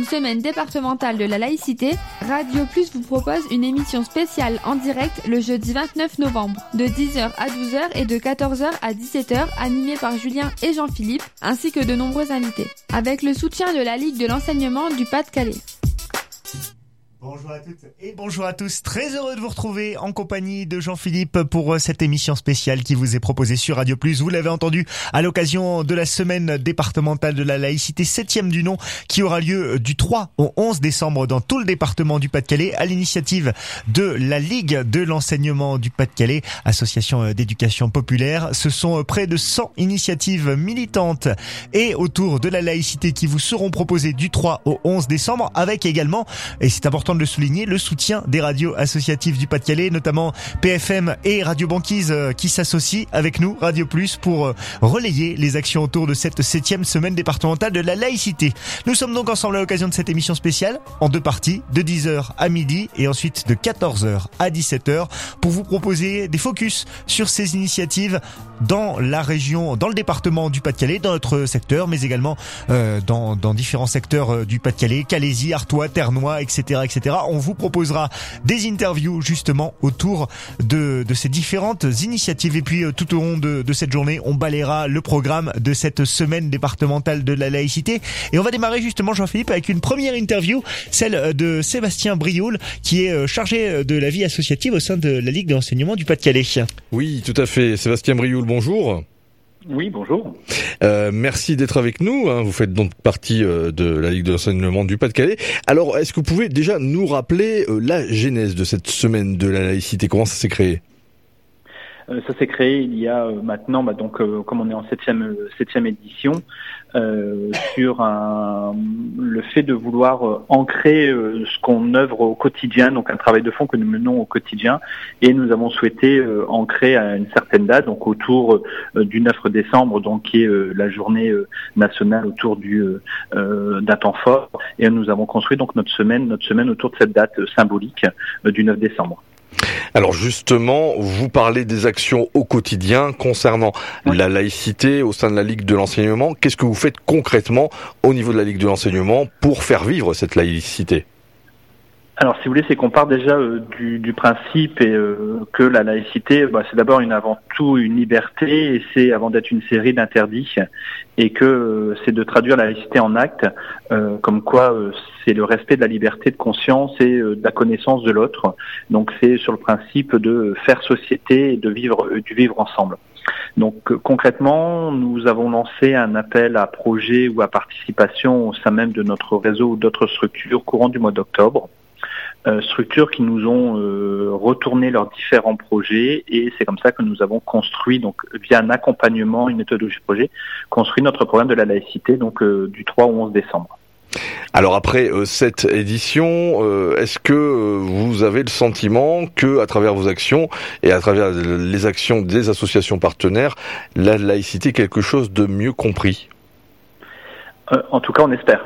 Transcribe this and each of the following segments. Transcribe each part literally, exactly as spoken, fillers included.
une semaine départementale de la laïcité, Radio Plus vous propose une émission spéciale en direct le jeudi vingt-neuf novembre, de dix heures à douze heures et de quatorze heures à dix-sept heures, animée par Julien et Jean-Philippe, ainsi que de nombreux invités, avec le soutien de la Ligue de l'enseignement du Pas-de-Calais. Bonjour à toutes et bonjour à tous, très heureux de vous retrouver en compagnie de Jean-Philippe pour cette émission spéciale qui vous est proposée sur Radio Plus. Vous l'avez entendu à l'occasion de la semaine départementale de la laïcité, septième du nom, qui aura lieu du trois au onze décembre dans tout le département du Pas-de-Calais, à l'initiative de la Ligue de l'enseignement du Pas-de-Calais, association d'éducation populaire. Ce sont près de cent initiatives militantes et autour de la laïcité qui vous seront proposées du trois au onze décembre, avec également, et c'est important de le souligner, le soutien des radios associatives du Pas-de-Calais, notamment P F M et Radio Banquise qui s'associent avec nous, Radio Plus, pour relayer les actions autour de cette septième semaine départementale de la laïcité. Nous sommes donc ensemble à l'occasion de cette émission spéciale, en deux parties, de dix heures à midi et ensuite de quatorze heures à dix-sept heures, pour vous proposer des focus sur ces initiatives dans la région, dans le département du Pas-de-Calais, dans notre secteur, mais également euh, dans, dans différents secteurs du Pas-de-Calais, Calaisis, Artois, Ternois, et cetera, et cetera. On vous proposera des interviews justement autour de, de ces différentes initiatives. Et puis euh, tout au long de, de cette journée, on balayera le programme de cette semaine départementale de la laïcité. Et on va démarrer justement, Jean-Philippe, avec une première interview, celle de Sébastien Brioul, qui est chargé de la vie associative au sein de la Ligue de l'enseignement du Pas-de-Calais. Oui, tout à fait. Sébastien Brioul, bonjour. Oui, bonjour. Euh, merci d'être avec nous. Hein. Vous faites donc partie euh, de la Ligue de l'enseignement du Pas-de-Calais. Alors, est-ce que vous pouvez déjà nous rappeler euh, la genèse de cette semaine de la laïcité? Comment ça s'est créé? Euh, ça s'est créé il y a euh, maintenant, bah, donc euh, comme on est en septième septième édition, euh, sur un, le fait de vouloir euh, ancrer euh, ce qu'on œuvre au quotidien, donc un travail de fond que nous menons au quotidien, et nous avons souhaité euh, ancrer à une certaine date, donc autour euh, du neuf décembre, donc qui est euh, la journée euh, nationale autour du euh, d'un temps fort, et nous avons construit donc notre semaine, notre semaine autour de cette date euh, symbolique euh, du neuf décembre. Alors justement, vous parlez des actions au quotidien concernant oui. la laïcité au sein de la Ligue de l'enseignement. Qu'est-ce que vous faites concrètement au niveau de la Ligue de l'enseignement pour faire vivre cette laïcité ? Alors, si vous voulez, c'est qu'on part déjà euh, du, du principe et euh, que la laïcité, bah, c'est d'abord une avant tout une liberté, et c'est avant d'être une série d'interdits, et que euh, c'est de traduire la laïcité en actes, euh, comme quoi euh, c'est le respect de la liberté de conscience et euh, de la connaissance de l'autre. Donc, c'est sur le principe de faire société et de vivre, euh, du vivre ensemble. Donc euh, concrètement, nous avons lancé un appel à projet ou à participation au sein même de notre réseau ou d'autres structures courant du mois d'octobre. Euh, structures qui nous ont euh, retourné leurs différents projets, et c'est comme ça que nous avons construit, donc via un accompagnement, une méthodologie de projet, construit notre programme de la laïcité, donc euh, du trois au onze décembre. Alors après euh, cette édition, euh, est-ce que euh, vous avez le sentiment que, à travers vos actions et à travers les actions des associations partenaires, la laïcité est quelque chose de mieux compris ? Euh, en tout cas, on espère.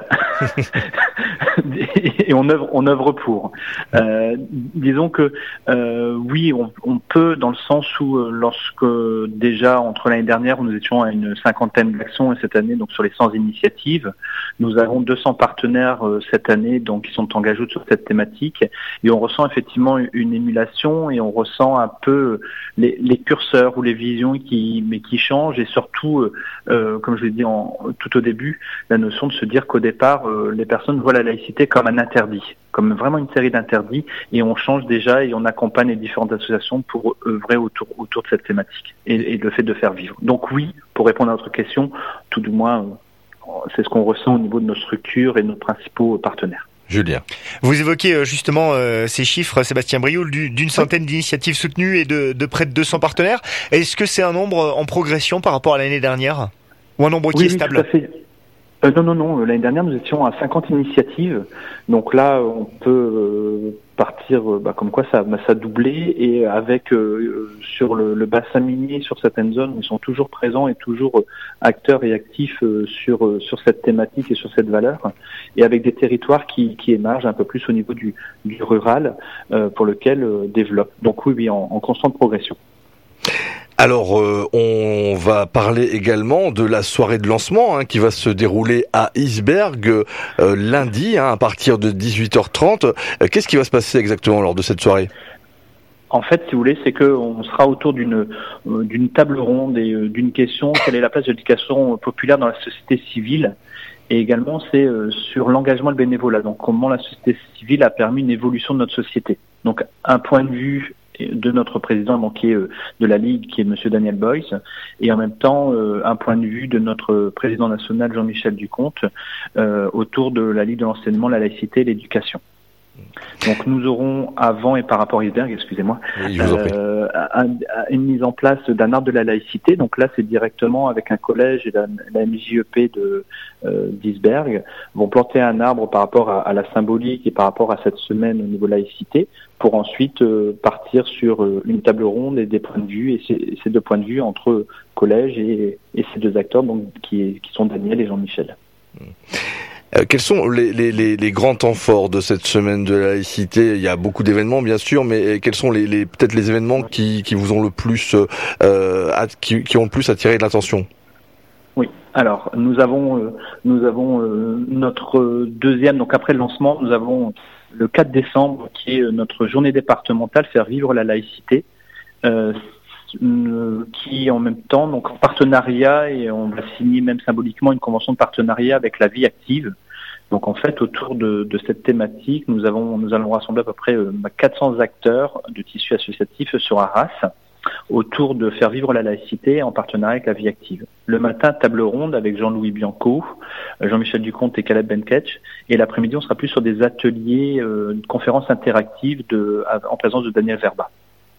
Et on œuvre, on œuvre pour. Euh, disons que euh, oui, on, on peut, dans le sens où euh, lorsque déjà entre l'année dernière où nous étions à une cinquantaine d'actions, et cette année donc sur les cent initiatives, nous avons deux cents partenaires euh, cette année donc qui sont engagés sur cette thématique, et on ressent effectivement une émulation, et on ressent un peu les, les curseurs ou les visions qui mais qui changent, et surtout euh, comme je l'ai dit en, tout au début, la notion de se dire qu'au départ euh, les personnes voient la laïcité comme un interdit, comme vraiment une série d'interdits, et on change déjà et on accompagne les différentes associations pour œuvrer autour, autour de cette thématique et, et le fait de faire vivre. Donc oui, pour répondre à votre question, tout du moins, c'est ce qu'on ressent au niveau de nos structures et de nos principaux partenaires. Julien. Vous évoquez justement euh, ces chiffres, Sébastien Brioul, d'une centaine d'initiatives soutenues et de, de près de deux cents partenaires. Est-ce que c'est un nombre en progression par rapport à l'année dernière, ou un nombre qui oui, est stable ? Oui, tout à fait. Euh, non, non, non. L'année dernière, nous étions à cinquante initiatives. Donc là, on peut euh, partir, euh, bah, comme quoi ça, bah, ça a doublé. Et avec euh, sur le, le bassin minier, sur certaines zones, ils sont toujours présents et toujours euh, acteurs et actifs euh, sur euh, sur cette thématique et sur cette valeur. Et avec des territoires qui, qui émergent un peu plus au niveau du, du rural, euh, pour lequel euh, développe. Donc oui, oui, en, en constante progression. Alors, euh, on va parler également de la soirée de lancement hein, qui va se dérouler à Isbergues euh, lundi hein, à partir de dix-huit heures trente. Euh, qu'est-ce qui va se passer exactement lors de cette soirée ? En fait, si vous voulez, c'est qu'on sera autour d'une euh, d'une table ronde et euh, d'une question, quelle est la place de l'éducation populaire dans la société civile ? Et également, c'est euh, sur l'engagement et le bénévolat. Donc, comment la société civile a permis une évolution de notre société. Donc, un point de vue de notre président, donc, qui est euh, de la Ligue, qui est Monsieur Daniel Boyce, et en même temps, euh, un point de vue de notre président national, Jean-Michel Duconte, euh, autour de la Ligue de l'enseignement, la laïcité et l'éducation. Donc nous aurons avant et par rapport à Isbergues, excusez-moi, oui, je vous en prie. Euh, un, une mise en place d'un arbre de la laïcité. Donc là, c'est directement avec un collège et la, la M J E P de euh, d'Isbergues vont planter un arbre par rapport à, à la symbolique et par rapport à cette semaine au niveau laïcité, pour ensuite euh, partir sur euh, une table ronde et des points de vue et ces, ces deux points de vue entre collège et, et ces deux acteurs, donc qui, qui sont Daniel et Jean-Michel. Mmh. Euh, quels sont les, les, les, les grands temps forts de cette semaine de la laïcité ? Il y a beaucoup d'événements, bien sûr, mais quels sont les, les peut-être les événements qui, qui vous ont le plus, euh, qui, qui ont le plus attiré l'attention ? Oui. Alors, nous avons, euh, nous avons euh, notre deuxième, donc après le lancement, nous avons le quatre décembre qui est notre journée départementale Faire vivre la laïcité. Euh, qui en même temps, donc en partenariat, et on va signer même symboliquement une convention de partenariat avec la vie active. Donc en fait, autour de, de cette thématique, nous avons, nous allons rassembler à peu près euh, quatre cents acteurs de tissu associatif sur Arras, autour de faire vivre la laïcité en partenariat avec la vie active. Le matin, table ronde avec Jean-Louis Bianco, Jean-Michel Duconte et Caleb Benketch, et l'après-midi, on sera plus sur des ateliers, euh, de conférences interactives de, en présence de Daniel Verba.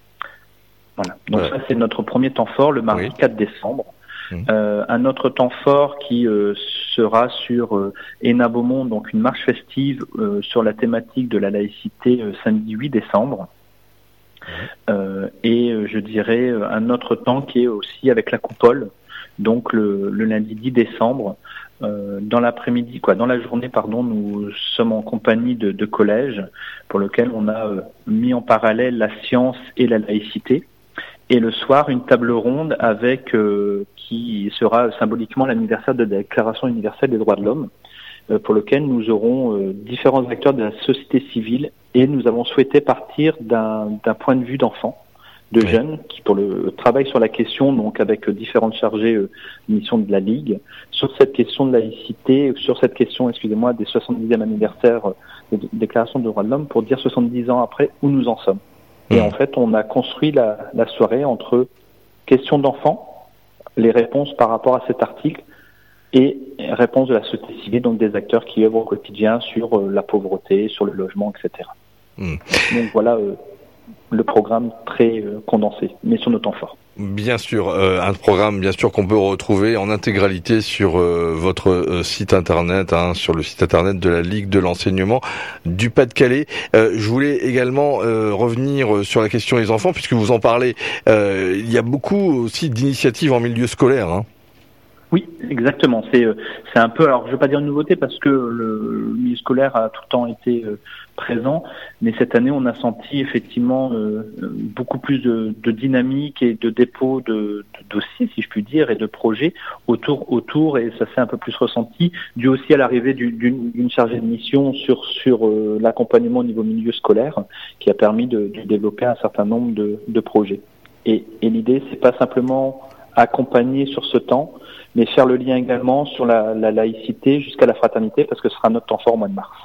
Voilà. Donc ouais. Ça, c'est notre premier temps fort, le mardi oui. quatre décembre. Mmh. Euh, un autre temps fort qui euh, sera sur euh, Hénin Beaumont, donc une marche festive euh, sur la thématique de la laïcité euh, samedi huit décembre. Mmh. Euh, et euh, je dirais euh, un autre temps qui est aussi avec la coupole, donc le, le lundi dix décembre. Euh, dans l'après-midi, quoi, dans la journée, pardon, nous sommes en compagnie de, de collèges pour lequel on a euh, mis en parallèle la science et la laïcité. Et le soir, une table ronde avec euh, qui sera symboliquement l'anniversaire de la Déclaration universelle des droits de l'homme, euh, pour lequel nous aurons euh, différents acteurs de la société civile, et nous avons souhaité partir d'un, d'un point de vue d'enfants, de oui. jeunes, qui pour le travail sur la question, donc avec euh, différentes chargées euh, missions de la Ligue, sur cette question de laïcité, sur cette question, excusez-moi, des soixante-dixième anniversaire euh, de la Déclaration des droits de l'homme, pour dire soixante-dix ans après où nous en sommes. Et en fait, on a construit la, la soirée entre questions d'enfants, les réponses par rapport à cet article, et réponses de la société civile, donc des acteurs qui œuvrent au quotidien sur euh, la pauvreté, sur le logement, et cetera. Mmh. Donc voilà euh, le programme très euh, condensé, mais sur nos temps forts. Bien sûr, euh, un programme bien sûr qu'on peut retrouver en intégralité sur euh, votre euh, site internet, hein, sur le site internet de la Ligue de l'enseignement du Pas-de-Calais. Euh, je voulais également euh, revenir sur la question des enfants, puisque vous en parlez. Euh, il y a beaucoup aussi d'initiatives en milieu scolaire. Hein. Oui, exactement. C'est euh, c'est un peu, alors je ne veux pas dire une nouveauté parce que le, le milieu scolaire a tout le temps été euh, présent, mais cette année on a senti effectivement euh, beaucoup plus de, de dynamique et de dépôt de, de dossiers, si je puis dire, et de projets autour autour, et ça s'est un peu plus ressenti, dû aussi à l'arrivée du, d'une, d'une chargée de mission sur sur euh, l'accompagnement au niveau milieu scolaire, qui a permis de, de développer un certain nombre de, de projets. Et, et l'idée, c'est pas simplement accompagner sur ce temps, mais faire le lien également sur la, la laïcité jusqu'à la fraternité, parce que ce sera notre temps fort au mois de mars.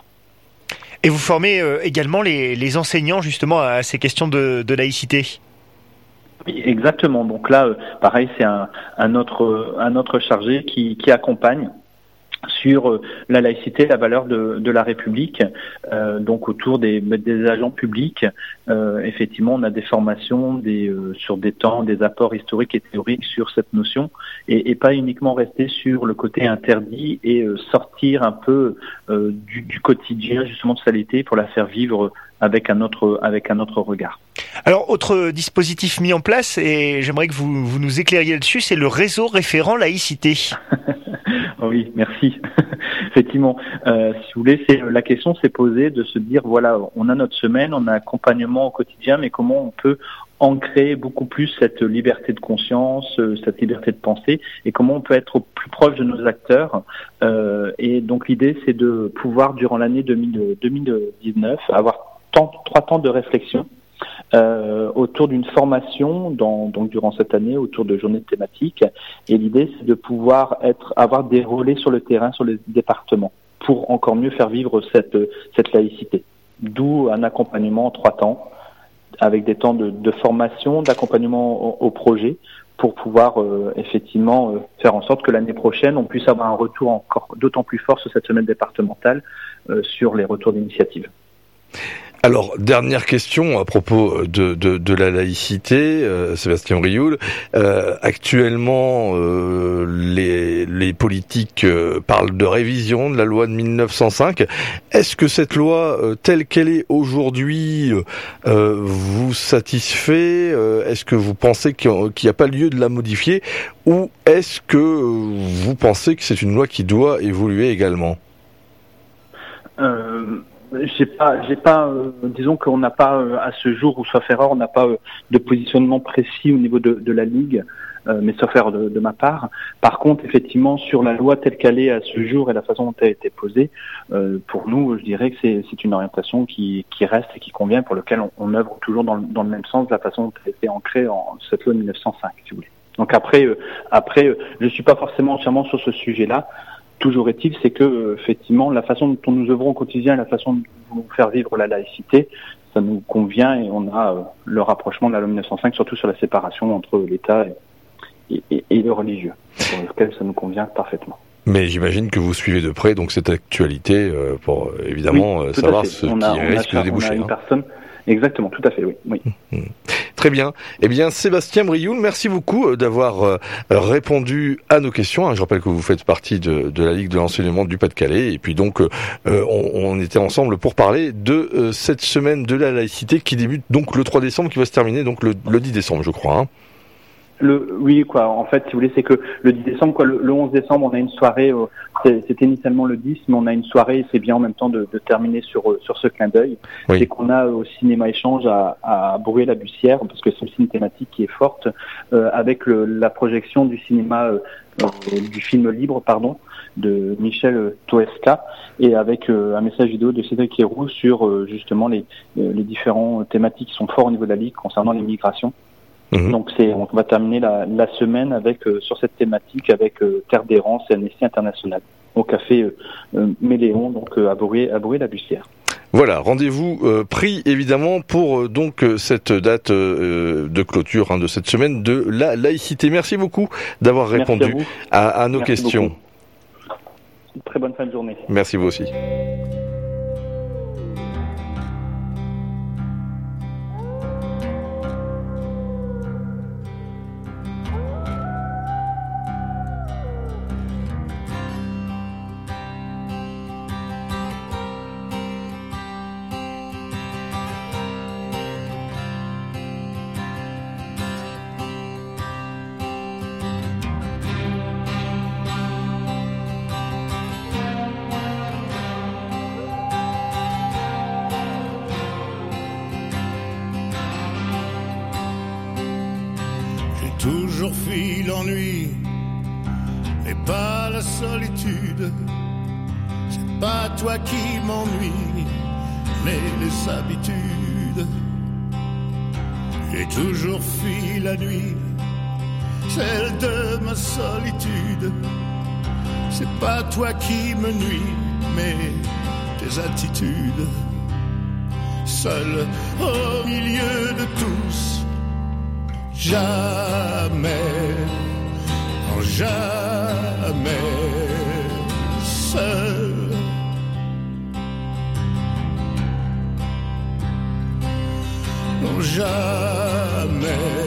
Et vous formez euh, également les, les enseignants justement à ces questions de, de laïcité. Oui, exactement. Donc là, euh, pareil, c'est un, un autre un autre chargé qui, qui accompagne sur euh, la laïcité, la valeur de, de la République, euh, donc autour des, des agents publics. Euh, effectivement, on a des formations des, euh, sur des temps, des apports historiques et théoriques sur cette notion, et, et pas uniquement rester sur le côté interdit et euh, sortir un peu euh, du, du quotidien justement de sa laïcité pour la faire vivre avec un autre avec un autre regard. Alors, autre dispositif mis en place, et j'aimerais que vous, vous nous éclairiez là-dessus, c'est le réseau référent laïcité. Oui, merci. Effectivement, euh, si vous voulez, c'est la question s'est posée de se dire voilà, on a notre semaine, on a un accompagnement au quotidien, mais comment on peut ancrer beaucoup plus cette liberté de conscience, cette liberté de pensée, et comment on peut être au plus proche de nos acteurs. Euh, et donc l'idée, c'est de pouvoir durant l'année deux mille dix-neuf avoir temps, trois temps de réflexion. Euh, autour d'une formation dans, donc durant cette année autour de journées thématiques, et l'idée c'est de pouvoir être avoir des relais sur le terrain, sur les départements, pour encore mieux faire vivre cette cette laïcité. D'où un accompagnement en trois temps, avec des temps de, de formation, d'accompagnement au, au projet, pour pouvoir euh, effectivement euh, faire en sorte que l'année prochaine on puisse avoir un retour encore d'autant plus fort sur cette semaine départementale euh, sur les retours d'initiative. Alors, dernière question à propos de, de, de la laïcité, euh, Sébastien Brioul. Euh, actuellement, euh, les, les politiques euh, parlent de révision de la loi de mille neuf cent cinq. Est-ce que cette loi, euh, telle qu'elle est aujourd'hui, euh, vous satisfait? euh, Est-ce que vous pensez qu'il n'y a pas lieu de la modifier? Ou est-ce que vous pensez que c'est une loi qui doit évoluer également? euh... J'ai pas, j'ai pas, euh, disons qu'on n'a pas euh, à ce jour, ou sauf erreur, on n'a pas euh, de positionnement précis au niveau de, de la Ligue, euh, mais sauf erreur de, de ma part. Par contre, effectivement, sur la loi telle qu'elle est à ce jour et la façon dont elle a été posée, euh, pour nous, je dirais que c'est, c'est une orientation qui, qui reste et qui convient, pour laquelle on, on œuvre toujours dans le, dans le même sens de la façon dont elle a été ancrée en cette loi de mille neuf cent cinq, si vous voulez. Donc après, euh, après, euh, je suis pas forcément entièrement sur ce sujet-là. Toujours est-il, c'est que euh, effectivement, la façon dont nous œuvrons au quotidien, la façon dont nous voulons faire vivre la laïcité, ça nous convient, et on a euh, le rapprochement de la loi mille neuf cent cinq, surtout sur la séparation entre l'État et, et, et le religieux, pour lequel ça nous convient parfaitement. Mais j'imagine que vous suivez de près donc cette actualité euh, pour euh, évidemment oui, euh, savoir ce on qui a, risque on a, de déboucher. On a une hein. personne. Exactement, tout à fait, oui. oui. Mmh. Très bien. Eh bien, Sébastien Brioul, merci beaucoup d'avoir euh, répondu à nos questions. Je rappelle que vous faites partie de, de la Ligue de l'enseignement du Pas-de-Calais. Et puis donc, euh, on, on était ensemble pour parler de euh, cette semaine de la laïcité qui débute donc le trois décembre, qui va se terminer donc le, le dix décembre, je crois. Hein. Le, oui, quoi. En fait, si vous voulez, c'est que le dix décembre, quoi, le, le onze décembre, on a une soirée. Euh, c'était initialement le dix, mais on a une soirée. Et c'est bien en même temps de, de terminer sur euh, sur ce clin d'œil. Oui. C'est qu'on a au cinéma échange à, à Bruay-la-Bussière, parce que c'est aussi une thématique qui est forte, euh, avec le, la projection du cinéma euh, euh, du film libre, pardon, de Michel Toesca, et avec euh, un message vidéo de Cédric Héroux sur euh, justement les euh, les différents thématiques qui sont forts au niveau de la Ligue concernant les migrations. Donc c'est, on va terminer la, la semaine avec euh, sur cette thématique avec euh, Terre d'Errance et Amnesty International au café euh, euh, Méléon, donc euh, à Bruay, à Bruay-la-Bussière. Voilà, rendez-vous euh, pris évidemment pour euh, donc euh, cette date euh, de clôture hein, de cette semaine de la laïcité. Merci beaucoup d'avoir répondu à, à, à nos Merci questions. Beaucoup. Très bonne fin de journée. Merci vous aussi. Toujours fui l'ennui et pas la solitude. C'est pas toi qui m'ennuie, mais les habitudes. J'ai toujours fui la nuit, celle de ma solitude. C'est pas toi qui me nuis, mais tes attitudes. Seul au milieu de tous. Jamais, non jamais seul. Non jamais,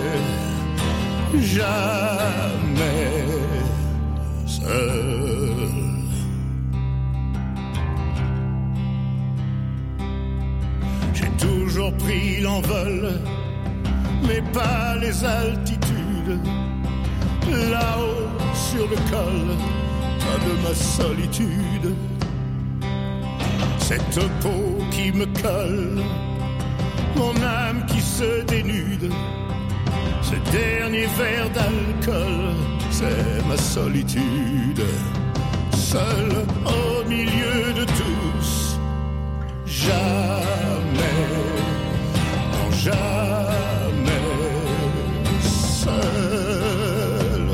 jamais seul. J'ai toujours pris l'envol mais pas les altitudes. Là-haut sur le col, pas de ma solitude. Cette peau qui me colle, mon âme qui se dénude. Ce dernier verre d'alcool, c'est ma solitude. Seul au milieu de tous, jamais, non jamais seul.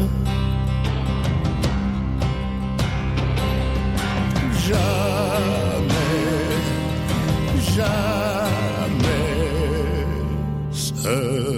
Jamais, jamais seul.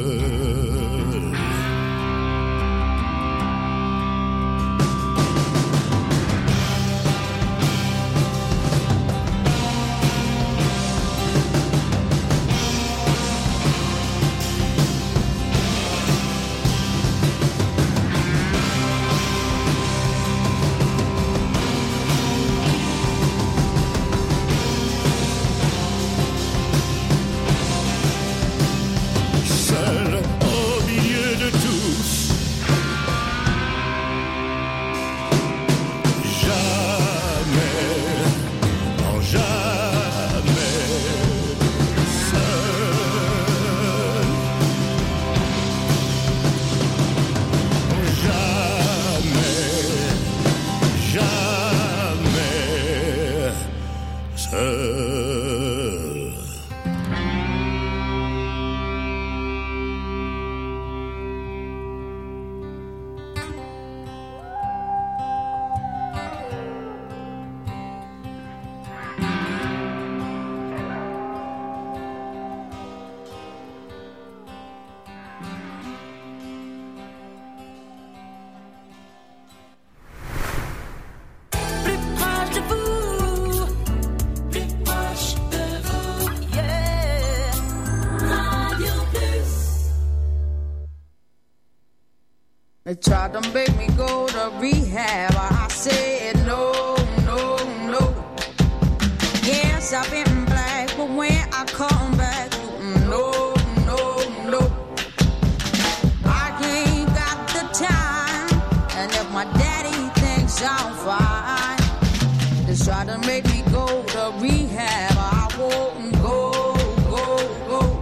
They tried to make me go to rehab. I said no, no, no. Yes, I've been black, but when I come back, no, no, no. I ain't got the time, and if my daddy thinks I'm fine, they try to make me go to rehab. I won't go, go, go.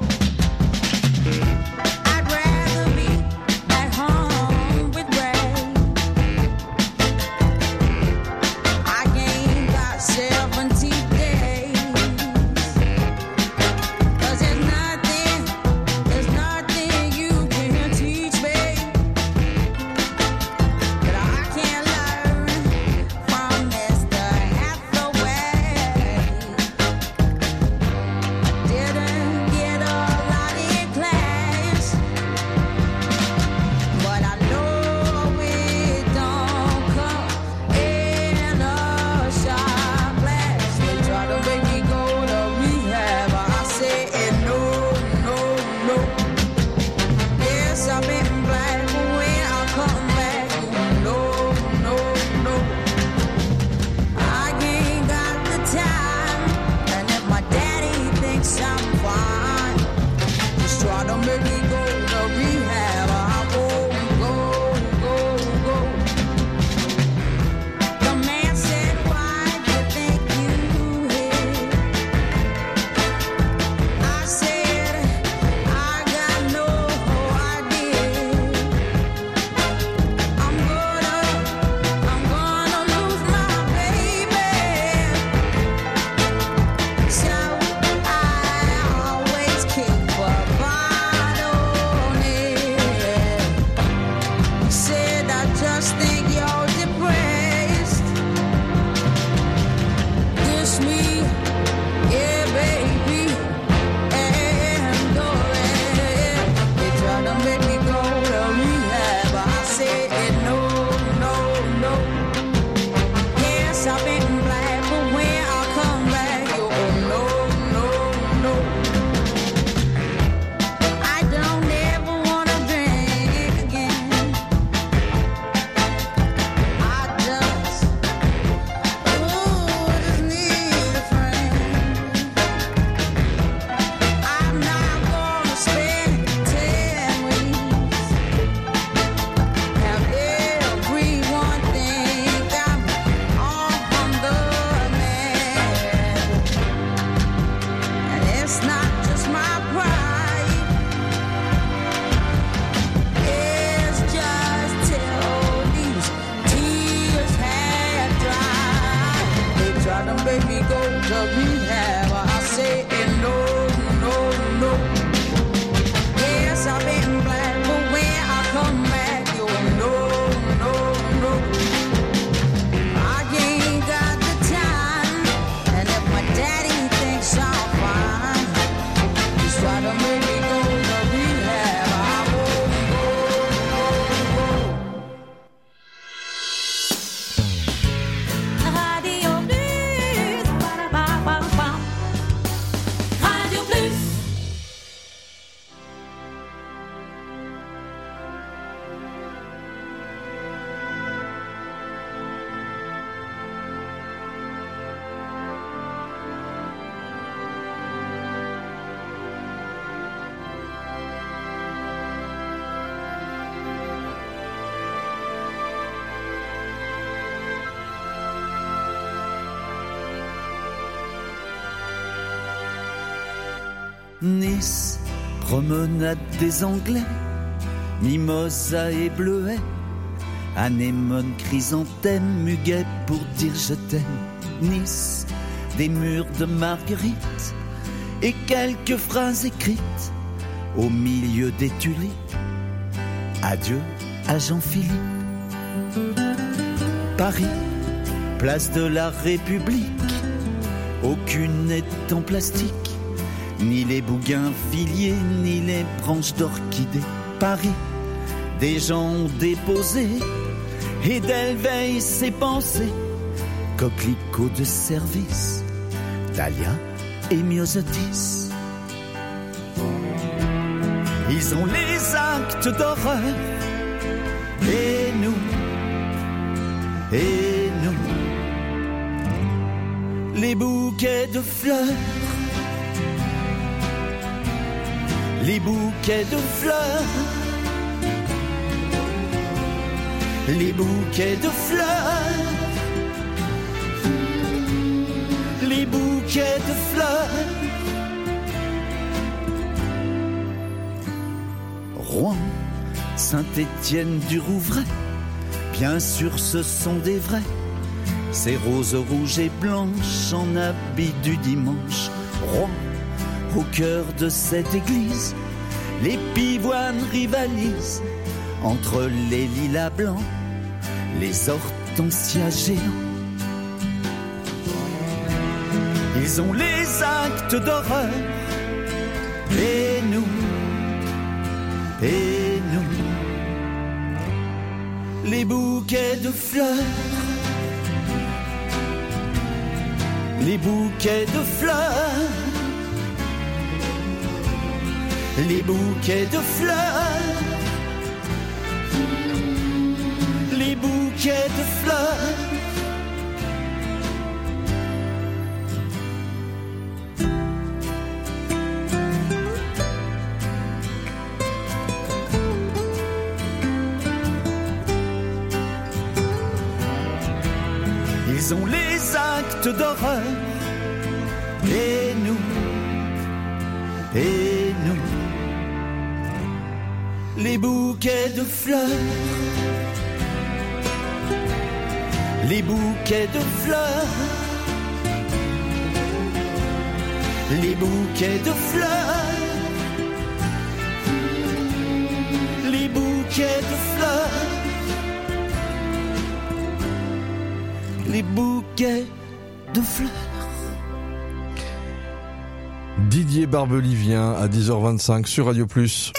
I'd rather be at home with Ray. I ain't got seventy days. Nice, promenade des Anglais, mimosa et bleuet, anémone, chrysanthème, muguet pour dire je t'aime. Nice, des murs de marguerite et quelques phrases écrites au milieu des tulipes. Adieu à Jean-Philippe. Paris, place de la République, aucune n'est en plastique, ni les bougainvilliers, ni les branches d'orchidées. Paris, des gens ont déposé, et d'elle veille ses pensées, coquelicots de service, dahlia et myosotis. Ils ont les actes d'horreur, et nous, et nous, les bouquets de fleurs, les bouquets de fleurs, les bouquets de fleurs, les bouquets de fleurs. Rouen, Saint-Étienne du Rouvray, bien sûr ce sont des vrais, ces roses rouges et blanches en habit du dimanche. Rouen, au cœur de cette église, les pivoines rivalisent entre les lilas blancs, les hortensias géants. Ils ont les actes d'horreur, et nous, et nous, les bouquets de fleurs, les bouquets de fleurs, les bouquets de fleurs, les bouquets de fleurs. Ils ont les actes d'horreur, et nous, et nous, les bouquets de fleurs, les bouquets de fleurs, les bouquets de fleurs, les bouquets de fleurs. Les bouquets de fleurs. Didier Barbelivien à dix heures vingt-cinq sur Radio Plus.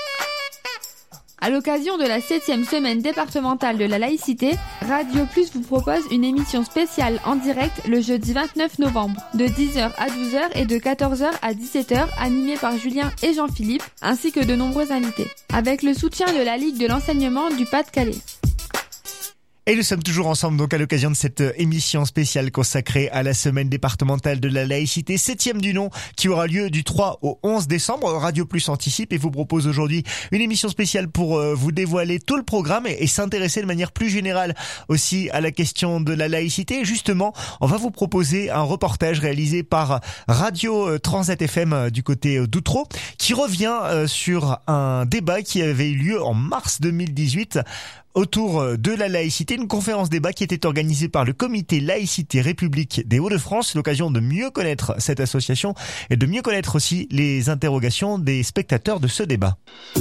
À l'occasion de la septième semaine départementale de la laïcité, Radio Plus vous propose une émission spéciale en direct le jeudi vingt-neuf novembre, de dix heures à douze heures et de quatorze heures à dix-sept heures, animée par Julien et Jean-Philippe, ainsi que de nombreux invités, avec le soutien de la Ligue de l'enseignement du Pas-de-Calais. Et nous sommes toujours ensemble donc à l'occasion de cette émission spéciale consacrée à la semaine départementale de la laïcité, septième du nom, qui aura lieu du trois au onze décembre. Radio Plus anticipe et vous propose aujourd'hui une émission spéciale pour vous dévoiler tout le programme et, et s'intéresser de manière plus générale aussi à la question de la laïcité. Et justement, on va vous proposer un reportage réalisé par Radio Transat F M du côté d'Outreau, qui revient sur un débat qui avait eu lieu en mars deux mille dix-huit autour de la laïcité, une conférence débat qui était organisée par le comité Laïcité République des Hauts-de-France, l'occasion de mieux connaître cette association et de mieux connaître aussi les interrogations des spectateurs de ce débat.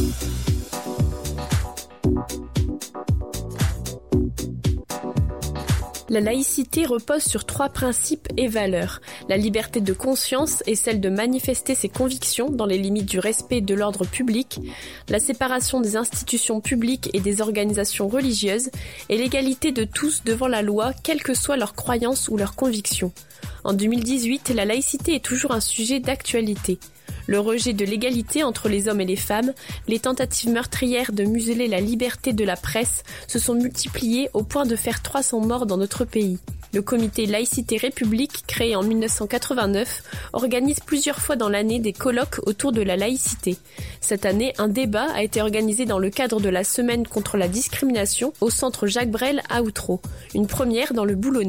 La laïcité repose sur trois principes et valeurs. La liberté de conscience et celle de manifester ses convictions dans les limites du respect de l'ordre public, la séparation des institutions publiques et des organisations religieuses et l'égalité de tous devant la loi, quelles que soient leurs croyances ou leurs convictions. En deux mille dix-huit, la laïcité est toujours un sujet d'actualité. Le rejet de l'égalité entre les hommes et les femmes, les tentatives meurtrières de museler la liberté de la presse se sont multipliées au point de faire trois cents morts dans notre pays. Le comité Laïcité République, créé en mille neuf cent quatre-vingt-neuf, organise plusieurs fois dans l'année des colloques autour de la laïcité. Cette année, un débat a été organisé dans le cadre de la semaine contre la discrimination au centre Jacques Brel à Outreau, une première dans le Boulonnais.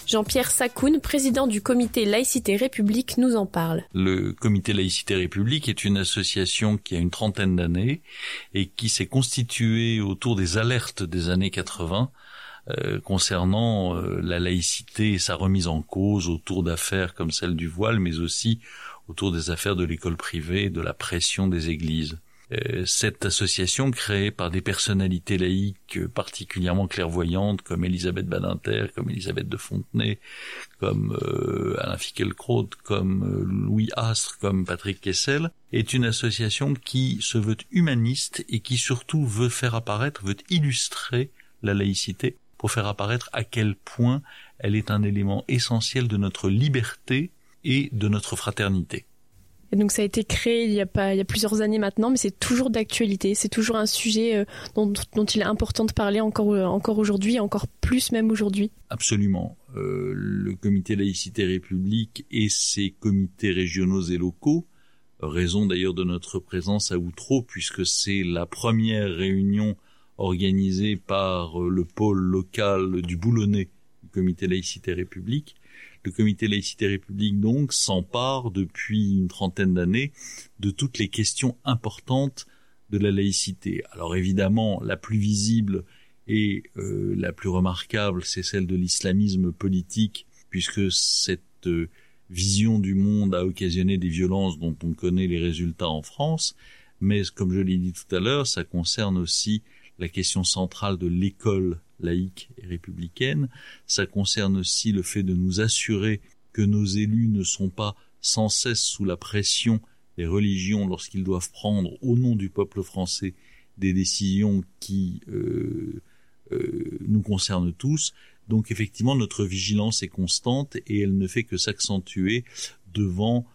Jean-Pierre Sakoun, président du comité Laïcité République, nous en parle. Le comité Laïcité République est une association qui a une trentaine d'années et qui s'est constituée autour des alertes des années quatre-vingts euh, concernant euh, la laïcité et sa remise en cause autour d'affaires comme celle du voile, mais aussi autour des affaires de l'école privée, de la pression des églises. Cette association, créée par des personnalités laïques particulièrement clairvoyantes comme Elisabeth Badinter, comme Elisabeth de Fontenay, comme euh, Alain Finkielkraut, comme euh, Louis Astre, comme Patrick Kessel, est une association qui se veut humaniste et qui surtout veut faire apparaître, veut illustrer la laïcité pour faire apparaître à quel point elle est un élément essentiel de notre liberté et de notre fraternité. Et donc ça a été créé il y a pas il y a plusieurs années maintenant, mais c'est toujours d'actualité, c'est toujours un sujet euh, dont, dont il est important de parler encore euh, encore aujourd'hui, encore plus même aujourd'hui. Absolument. Euh, le comité Laïcité République et ses comités régionaux et locaux, raison d'ailleurs de notre présence à Outreau, puisque c'est la première réunion organisée par euh, le pôle local du Boulonnais du comité Laïcité République. Le comité Laïcité République, donc, s'empare depuis une trentaine d'années de toutes les questions importantes de la laïcité. Alors évidemment, la plus visible et euh, la plus remarquable, c'est celle de l'islamisme politique, puisque cette euh, vision du monde a occasionné des violences dont on connaît les résultats en France. Mais comme je l'ai dit tout à l'heure, ça concerne aussi la question centrale de l'école laïque et républicaine. Ça concerne aussi le fait de nous assurer que nos élus ne sont pas sans cesse sous la pression des religions lorsqu'ils doivent prendre au nom du peuple français des décisions qui euh, euh, nous concernent tous. Donc effectivement, notre vigilance est constante et elle ne fait que s'accentuer devant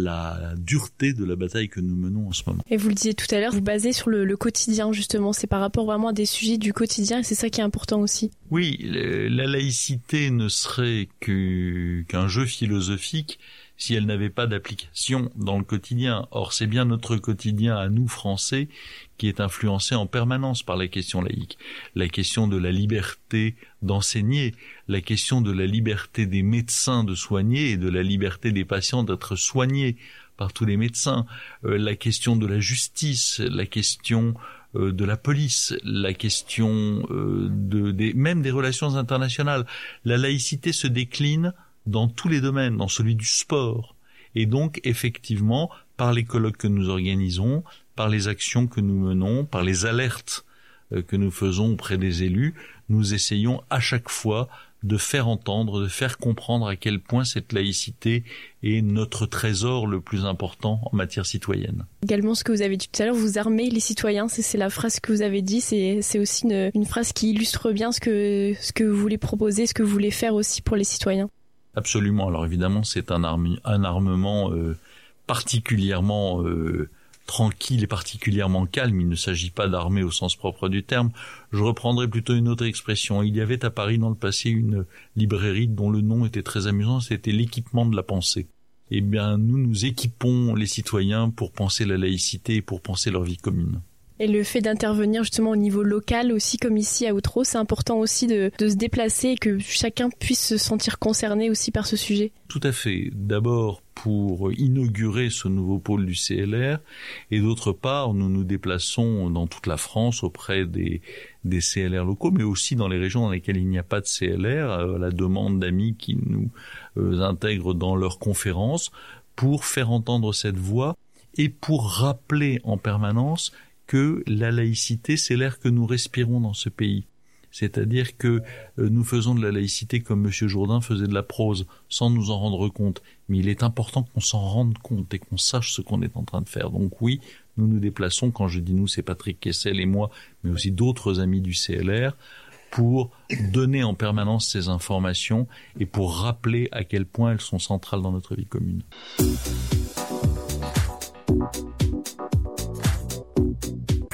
la dureté de la bataille que nous menons en ce moment. Et vous le disiez tout à l'heure, vous basez sur le, le quotidien justement, c'est par rapport vraiment à des sujets du quotidien et c'est ça qui est important aussi. Oui, la laïcité ne serait que, qu'un jeu philosophique si elle n'avait pas d'application dans le quotidien. Or, c'est bien notre quotidien à nous, Français, qui est influencé en permanence par la question laïque. La question de la liberté d'enseigner, la question de la liberté des médecins de soigner et de la liberté des patients d'être soignés par tous les médecins, euh, la question de la justice, la question euh, de la police, la question euh, de, des, même des relations internationales. La laïcité se décline dans tous les domaines, dans celui du sport. Et donc, effectivement, par les colloques que nous organisons, par les actions que nous menons, par les alertes euh, que nous faisons auprès des élus, nous essayons à chaque fois de faire entendre, de faire comprendre à quel point cette laïcité est notre trésor le plus important en matière citoyenne. Également, ce que vous avez dit tout à l'heure, vous armez les citoyens, c'est, c'est la phrase que vous avez dit, c'est, c'est aussi une, une phrase qui illustre bien ce que, ce que vous voulez proposer, ce que vous voulez faire aussi pour les citoyens. Absolument. Alors évidemment, c'est un, arme, un armement euh, particulièrement euh, tranquille et particulièrement calme. Il ne s'agit pas d'armer au sens propre du terme. Je reprendrai plutôt une autre expression. Il y avait à Paris dans le passé une librairie dont le nom était très amusant, c'était l'équipement de la pensée. Eh bien, nous nous équipons les citoyens pour penser la laïcité et pour penser leur vie commune. Et le fait d'intervenir justement au niveau local aussi, comme ici à Outreau, c'est important aussi de, de se déplacer et que chacun puisse se sentir concerné aussi par ce sujet. Tout à fait. D'abord pour inaugurer ce nouveau pôle du C L R et d'autre part, nous nous déplaçons dans toute la France auprès des, des C L R locaux, mais aussi dans les régions dans lesquelles il n'y a pas de C L R, à la demande d'amis qui nous euh, intègrent dans leurs conférences pour faire entendre cette voix et pour rappeler en permanence que la laïcité, c'est l'air que nous respirons dans ce pays. C'est-à-dire que euh, nous faisons de la laïcité comme M. Jourdain faisait de la prose, sans nous en rendre compte. Mais il est important qu'on s'en rende compte et qu'on sache ce qu'on est en train de faire. Donc oui, nous nous déplaçons, quand je dis nous, c'est Patrick Kessel et moi, mais aussi d'autres amis du C L R, pour donner en permanence ces informations et pour rappeler à quel point elles sont centrales dans notre vie commune. Pour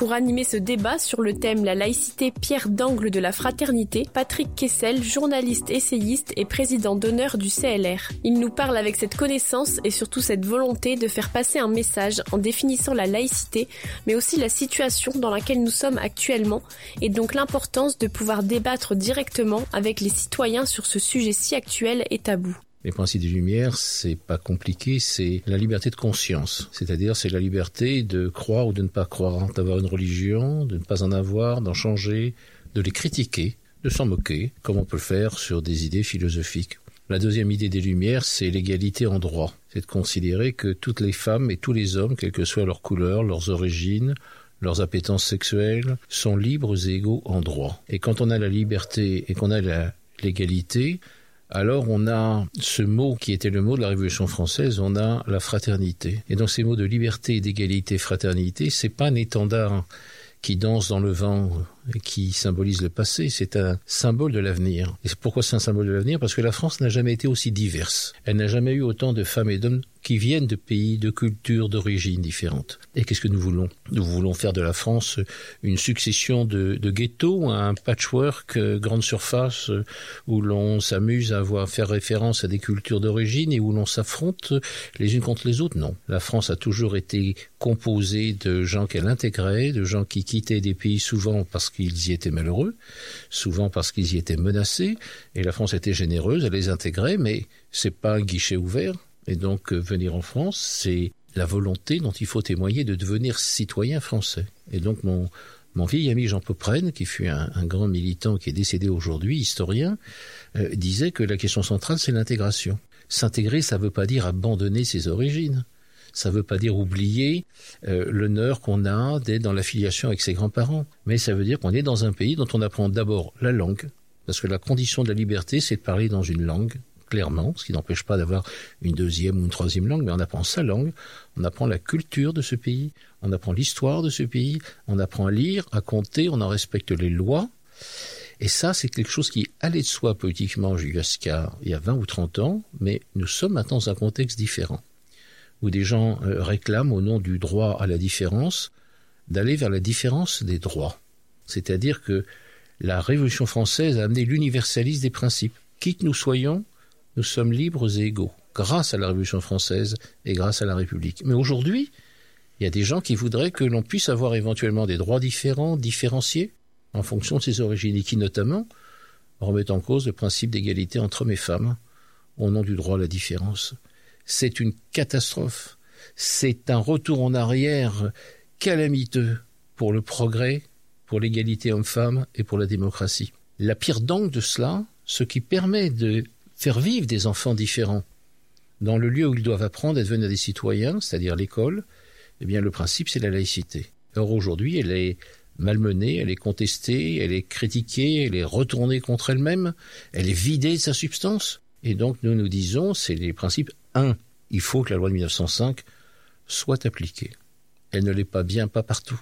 Pour animer ce débat sur le thème La laïcité, pierre d'angle de la fraternité, Patrick Kessel, journaliste, essayiste et président d'honneur du C L R. Il nous parle avec cette connaissance et surtout cette volonté de faire passer un message en définissant la laïcité, mais aussi la situation dans laquelle nous sommes actuellement et donc l'importance de pouvoir débattre directement avec les citoyens sur ce sujet si actuel et tabou. Les principes des Lumières, c'est pas compliqué, c'est la liberté de conscience. C'est-à-dire, c'est la liberté de croire ou de ne pas croire, d'avoir une religion, de ne pas en avoir, d'en changer, de les critiquer, de s'en moquer, comme on peut le faire sur des idées philosophiques. La deuxième idée des Lumières, c'est l'égalité en droit. C'est de considérer que toutes les femmes et tous les hommes, quelle que soit leur couleur, leurs origines, leurs appétences sexuelles, sont libres et égaux en droit. Et quand on a la liberté et qu'on a la, l'égalité, alors on a ce mot qui était le mot de la Révolution française, on a la fraternité. Et donc ces mots de liberté, d'égalité, fraternité, c'est pas un étendard qui danse dans le vent et qui symbolise le passé, c'est un symbole de l'avenir. Et pourquoi c'est un symbole de l'avenir ? Parce que la France n'a jamais été aussi diverse. Elle n'a jamais eu autant de femmes et d'hommes qui viennent de pays, de cultures, d'origines différentes. Et qu'est-ce que nous voulons ? Nous voulons faire de la France une succession de, de ghettos, un patchwork, euh, grande surface, euh, où l'on s'amuse à avoir, faire référence à des cultures d'origine et où l'on s'affronte les unes contre les autres. Non. La France a toujours été composée de gens qu'elle intégrait, de gens qui quittaient des pays souvent parce qu'ils y étaient malheureux, souvent parce qu'ils y étaient menacés, et la France était généreuse, elle les intégrait, mais c'est pas un guichet ouvert. Et donc, euh, venir en France, c'est la volonté dont il faut témoigner de devenir citoyen français. Et donc, mon, mon vieil ami Jean Popren, qui fut un, un grand militant qui est décédé aujourd'hui, historien, euh, disait que la question centrale, c'est l'intégration. S'intégrer, ça veut pas dire abandonner ses origines. Ça veut pas dire oublier euh, l'honneur qu'on a d'être dans l'affiliation avec ses grands-parents. Mais ça veut dire qu'on est dans un pays dont on apprend d'abord la langue, parce que la condition de la liberté, c'est de parler dans une langue, clairement, ce qui n'empêche pas d'avoir une deuxième ou une troisième langue, mais on apprend sa langue, on apprend la culture de ce pays, on apprend l'histoire de ce pays, on apprend à lire, à compter, on en respecte les lois. Et ça, c'est quelque chose qui allait de soi politiquement jusqu'à il y a vingt ou trente ans, mais nous sommes maintenant dans un contexte différent, où des gens euh, réclament au nom du droit à la différence, d'aller vers la différence des droits. C'est-à-dire que la Révolution française a amené l'universalisme des principes. Qui que nous soyons, nous sommes libres et égaux, grâce à la Révolution française et grâce à la République. Mais aujourd'hui, il y a des gens qui voudraient que l'on puisse avoir éventuellement des droits différents, différenciés, en fonction de ses origines, et qui notamment remettent en cause le principe d'égalité entre hommes et femmes, au nom du droit à la différence. C'est une catastrophe. C'est un retour en arrière calamiteux pour le progrès, pour l'égalité homme-femme et pour la démocratie. La pierre d'angle de cela, ce qui permet de faire vivre des enfants différents dans le lieu où ils doivent apprendre à devenir des citoyens, c'est-à-dire l'école, eh bien le principe c'est la laïcité. Or aujourd'hui elle est malmenée, elle est contestée, elle est critiquée, elle est retournée contre elle-même, elle est vidée de sa substance. Et donc nous nous disons, c'est les principes. Un, il faut que la loi de mille neuf cent cinq soit appliquée. Elle ne l'est pas bien, pas partout.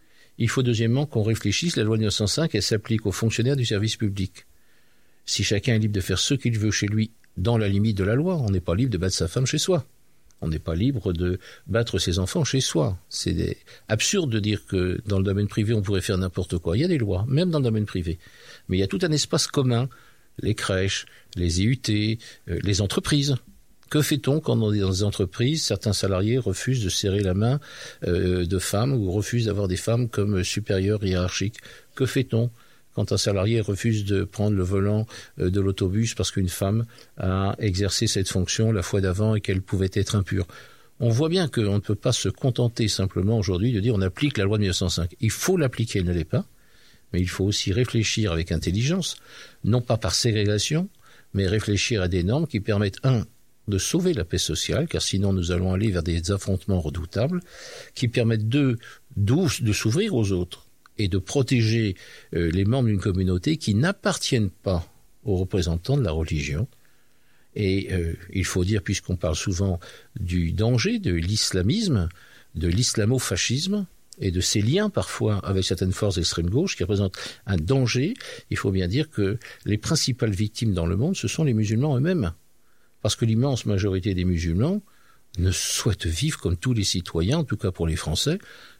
Il faut deuxièmement qu'on réfléchisse, la loi de mille neuf cent cinq, elle s'applique aux fonctionnaires du service public. Si chacun est libre de faire ce qu'il veut chez lui dans la limite de la loi, on n'est pas libre de battre sa femme chez soi. On n'est pas libre de battre ses enfants chez soi. C'est des... absurde de dire que dans le domaine privé, on pourrait faire n'importe quoi. Il y a des lois, même dans le domaine privé. Mais il y a tout un espace commun, les crèches, les I U T, euh, les entreprises. Que fait-on quand on est dans des entreprises, certains salariés refusent de serrer la main euh, de femmes ou refusent d'avoir des femmes comme supérieures hiérarchiques? Que fait-on quand un salarié refuse de prendre le volant de l'autobus parce qu'une femme a exercé cette fonction la fois d'avant et qu'elle pouvait être impure? On voit bien qu'on ne peut pas se contenter simplement aujourd'hui de dire on applique la loi de mille neuf cent cinq. Il faut l'appliquer, elle ne l'est pas, mais il faut aussi réfléchir avec intelligence, non pas par ségrégation, mais réfléchir à des normes qui permettent, un, de sauver la paix sociale, car sinon nous allons aller vers des affrontements redoutables, qui permettent, deux, de s'ouvrir aux autres, et de protéger euh, les membres d'une communauté qui n'appartiennent pas aux représentants de la religion. Et euh, il faut dire, puisqu'on parle souvent du danger de l'islamisme, de l'islamo-fascisme, et de ses liens parfois avec certaines forces d'extrême gauche qui représentent un danger, il faut bien dire que les principales victimes dans le monde, ce sont les musulmans eux-mêmes. Parce que l'immense majorité des musulmans ne souhaitent vivre comme tous les citoyens, en tout cas pour les Français.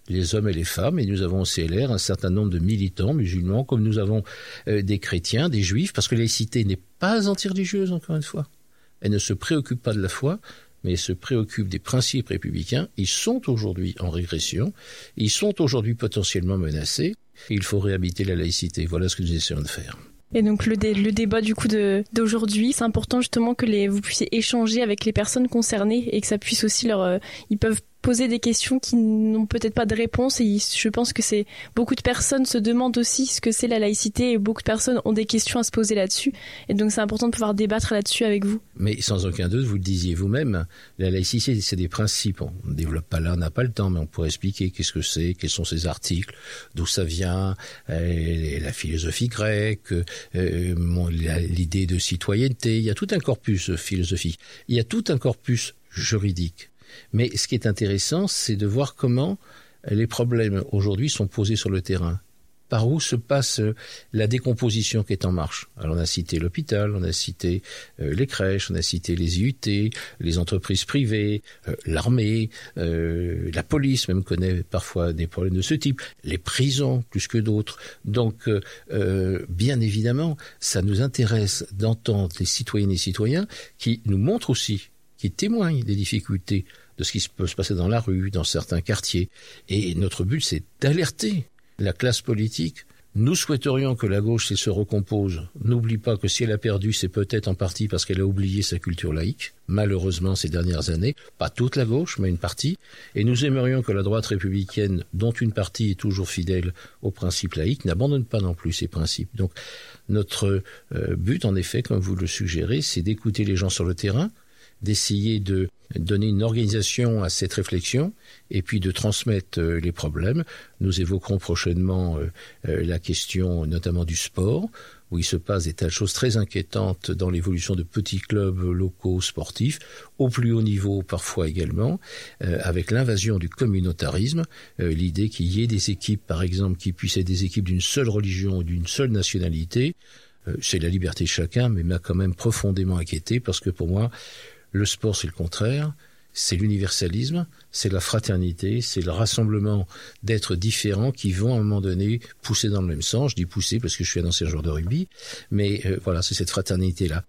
les hommes et les femmes, et nous avons au C L R un certain nombre de militants musulmans, comme nous avons euh, des chrétiens, des juifs, parce que la laïcité n'est pas anti-religieuse, encore une fois. Elle ne se préoccupe pas de la foi, mais elle se préoccupe des principes républicains. Ils sont aujourd'hui en régression, ils sont aujourd'hui potentiellement menacés, et il faut réhabiliter la laïcité. Voilà ce que nous essayons de faire. Et donc le, dé, le débat du coup de, d'aujourd'hui, c'est important justement que les, vous puissiez échanger avec les personnes concernées et que ça puisse aussi leur... Euh, ils peuvent poser des questions qui n'ont peut-être pas de réponse, et je pense que c'est beaucoup de personnes se demandent aussi ce que c'est la laïcité, et beaucoup de personnes ont des questions à se poser là-dessus, et donc c'est important de pouvoir débattre là-dessus avec vous. Mais sans aucun doute, vous le disiez vous-même, la laïcité c'est des principes, on ne développe pas là, on n'a pas le temps, mais on pourrait expliquer qu'est-ce que c'est, quels sont ces articles, d'où ça vient, euh, la philosophie grecque, euh, mon, la, l'idée de citoyenneté, il y a tout un corpus philosophique, il y a tout un corpus juridique. Mais ce qui est intéressant, c'est de voir comment les problèmes aujourd'hui sont posés sur le terrain. Par où se passe la décomposition qui est en marche. Alors on a cité l'hôpital, on a cité euh, les crèches, on a cité les I U T, les entreprises privées, euh, l'armée, euh, la police même connaît parfois des problèmes de ce type, les prisons plus que d'autres. Donc euh, euh, bien évidemment, ça nous intéresse d'entendre les citoyennes et citoyens qui nous montrent aussi, qui témoignent des difficultés de ce qui peut se passer dans la rue, dans certains quartiers. Et notre but, c'est d'alerter la classe politique. Nous souhaiterions que la gauche, si elle se recompose, n'oublie pas que si elle a perdu, c'est peut-être en partie parce qu'elle a oublié sa culture laïque, malheureusement ces dernières années, pas toute la gauche, mais une partie. Et nous aimerions que la droite républicaine, dont une partie est toujours fidèle aux principes laïques, n'abandonne pas non plus ces principes. Donc notre euh, but, en effet, comme vous le suggérez, c'est d'écouter les gens sur le terrain, d'essayer de donner une organisation à cette réflexion et puis de transmettre euh, les problèmes. Nous évoquerons prochainement euh, euh, la question notamment du sport, où il se passe des tas de choses très inquiétantes dans l'évolution de petits clubs locaux sportifs, au plus haut niveau parfois également, euh, avec l'invasion du communautarisme, euh, l'idée qu'il y ait des équipes, par exemple, qui puissent être des équipes d'une seule religion ou d'une seule nationalité. Euh, c'est la liberté de chacun, mais m'a quand même profondément inquiété, parce que pour moi, le sport, c'est le contraire, c'est l'universalisme, c'est la fraternité, c'est le rassemblement d'êtres différents qui vont à un moment donné pousser dans le même sens. Je dis pousser parce que je suis un ancien joueur de rugby, mais euh, voilà, c'est cette fraternité-là.